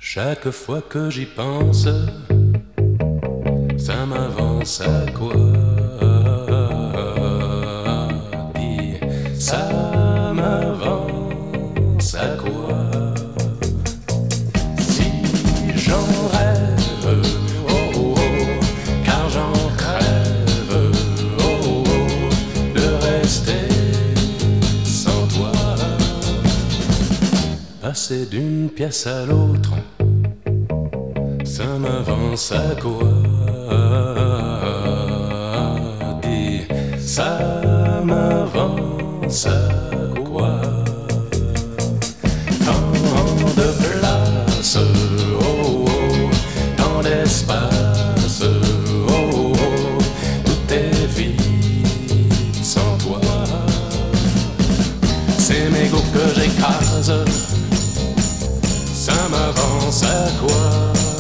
Chaque fois que j'y pense, ça m'avance à quoi? Dis, ça m'avance à quoi? Si j'en rêve, oh, oh, oh, car j'en crève, oh, oh, oh, de rester sans toi. Passer d'une pièce à l'autre, ça m'avance à quoi? Dis, ça m'avance à quoi? Tant de place, oh, oh, tant d'espace, oh, oh, tout est vide sans toi. C'est mes goûts que j'écrase, ça m'avance à quoi?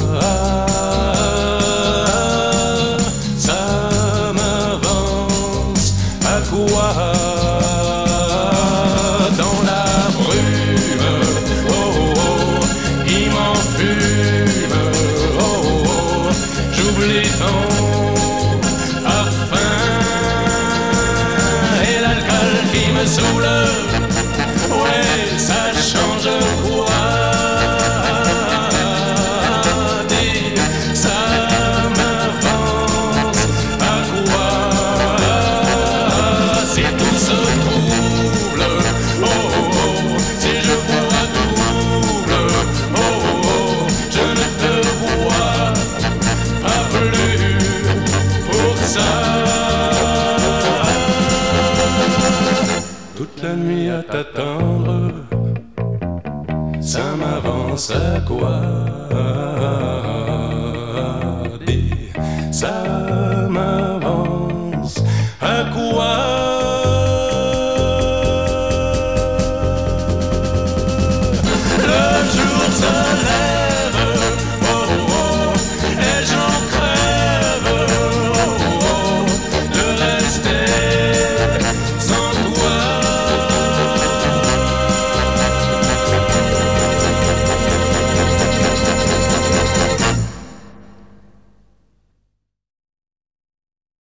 Ça m'avance à quoi? Dans la brume, oh, oh, oh, qui m'enfume, oh, oh, oh, j'oublie ton parfum et l'alcool qui me saoule. Ouais, ça change quoi? Toute la nuit à t'attendre, ça m'avance à quoi?